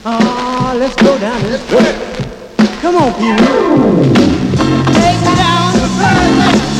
Ah, let's go down this way. Come on, Pee Wee. Take me down the further.